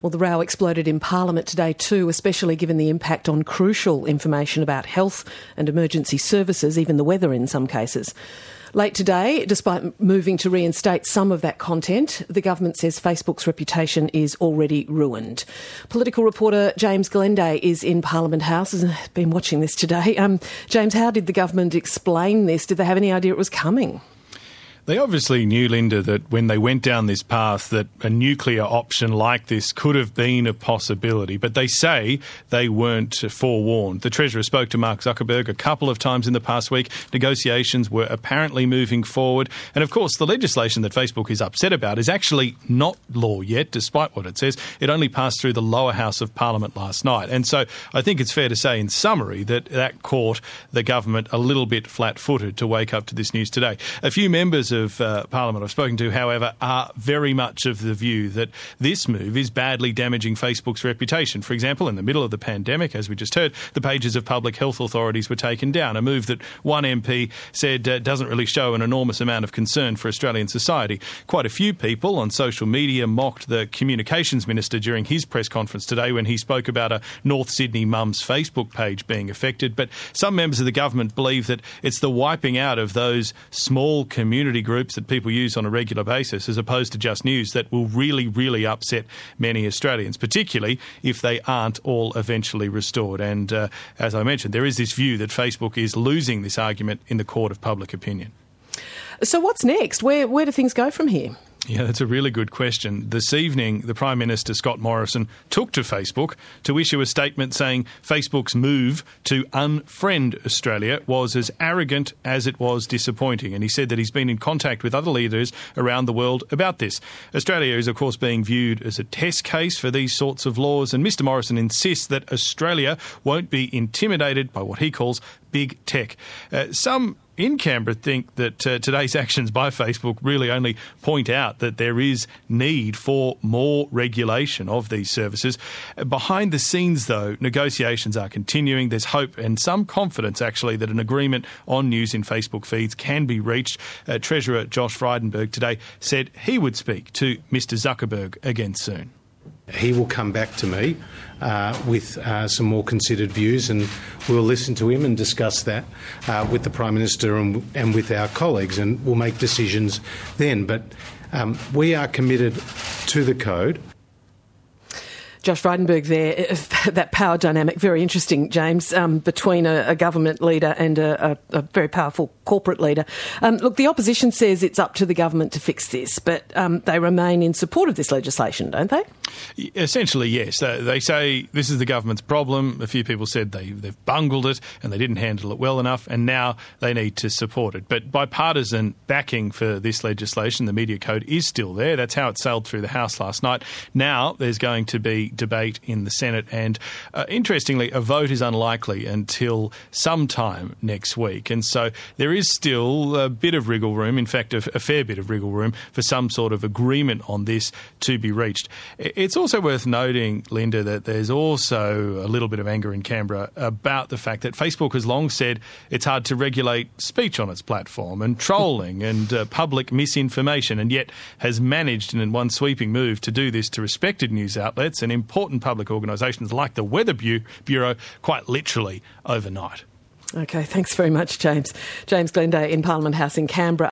Well, the row exploded in Parliament today too, especially given the impact on crucial information about health and emergency services, even the weather in some cases. Late today, despite moving to reinstate some of that content, the government says Facebook's reputation is already ruined. Political reporter James Glenday is in Parliament House and has been watching this today. James, how did the government explain this? Did they have any idea it was coming? They obviously knew, Linda, that when they went down this path that a nuclear option like this could have been a possibility, but they say they weren't forewarned. The Treasurer spoke to Mark Zuckerberg a couple of times in the past week. Negotiations were apparently moving forward. And of course, the legislation that Facebook is upset about is actually not law yet, despite what it says. It only passed through the lower house of Parliament last night. And so I think it's fair to say in summary that caught the government a little bit flat-footed to wake up to this news today. A few members of Parliament I've spoken to, however, are very much of the view that this move is badly damaging Facebook's reputation. For example, in the middle of the pandemic, as we just heard, the pages of public health authorities were taken down, a move that one MP said doesn't really show an enormous amount of concern for Australian society. Quite a few people on social media mocked the Communications Minister during his press conference today when he spoke about a North Sydney mum's Facebook page being affected. But some members of the government believe that it's the wiping out of those small community groups that people use on a regular basis as opposed to just news that will really, really upset many Australians, particularly if they aren't all eventually restored. And as I mentioned, there is this view that Facebook is losing this argument in the court of public opinion. So what's next? Where do things go from here? Yeah, that's a really good question. This evening, the Prime Minister, Scott Morrison, took to Facebook to issue a statement saying Facebook's move to unfriend Australia was as arrogant as it was disappointing. And he said that he's been in contact with other leaders around the world about this. Australia is, of course, being viewed as a test case for these sorts of laws. And Mr Morrison insists that Australia won't be intimidated by what he calls big tech. Some in Canberra think that today's actions by Facebook really only point out that there is need for more regulation of these services. Behind the scenes, though, negotiations are continuing. There's hope and some confidence, actually, that an agreement on news in Facebook feeds can be reached. Treasurer Josh Frydenberg today said he would speak to Mr Zuckerberg again soon. He will come back to me with some more considered views, and we'll listen to him and discuss that with the Prime Minister and with our colleagues, and we'll make decisions then. But we are committed to the code. Josh Frydenberg there, that power dynamic, very interesting, James, between a government leader and a very powerful corporate leader. Look, the opposition says it's up to the government to fix this, but they remain in support of this legislation, don't they? Essentially, yes. They say this is the government's problem. A few people said they've bungled it and they didn't handle it well enough, and now they need to support it. But bipartisan backing for this legislation, the media code, is still there. That's how it sailed through the House last night. Now there's going to be debate in the Senate, and interestingly, a vote is unlikely until sometime next week. And so there is still a bit of wriggle room, in fact, a fair bit of wriggle room for some sort of agreement on this to be reached. It's also worth noting, Linda, that there's also a little bit of anger in Canberra about the fact that Facebook has long said it's hard to regulate speech on its platform and trolling and public misinformation, and yet has managed in one sweeping move to do this to respected news outlets and important public organisations like the Weather Bureau quite literally overnight. OK, thanks very much, James. James Glenday in Parliament House in Canberra.